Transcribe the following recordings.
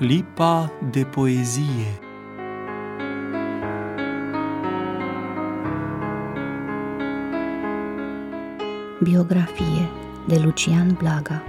Clipa de poezie. Biografie de Lucian Blaga.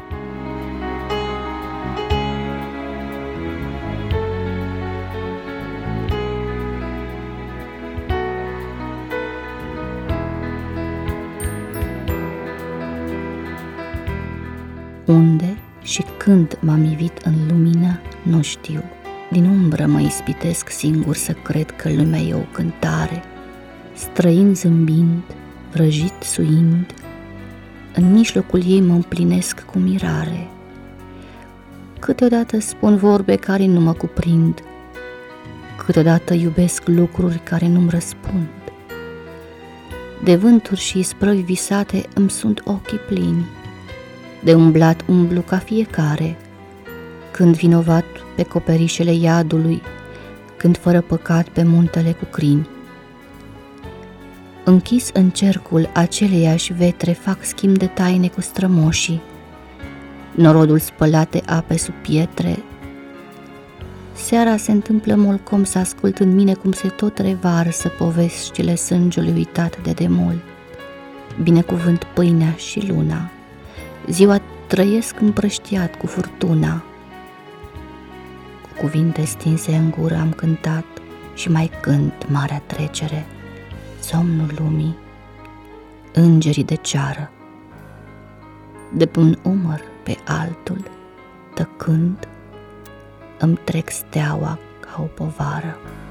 Unde și când m-am ivit în lumină, nu știu. Din umbră mă ispitesc singur să cred că lumea e o cântare. Străin zâmbind, vrăjit suind, în mijlocul ei mă împlinesc cu mirare. Câteodată spun vorbe care nu mă cuprind, câteodată iubesc lucruri care nu-mi răspund. De vânturi și isprăvi visate îmi sunt ochii plini, de umblat umblu ca fiecare, când vinovat pe coperișele iadului, când fără păcat pe muntele cu crini. Închis în cercul aceleiași vetre fac schimb de taine cu strămoșii, norodul spălate ape sub pietre. Seara se întâmplă molcom să ascult în mine cum se tot revarsă poveștile sângelui uitat de demult. Binecuvânt pâinea și luna, ziua trăiesc împrăștiat cu furtuna. Cu cuvinte stinse în gură am cântat și mai cânt marea trecere, somnul lumii, îngerii de ceară. De pe un umăr pe altul, tăcând, îmi trec steaua ca o povară.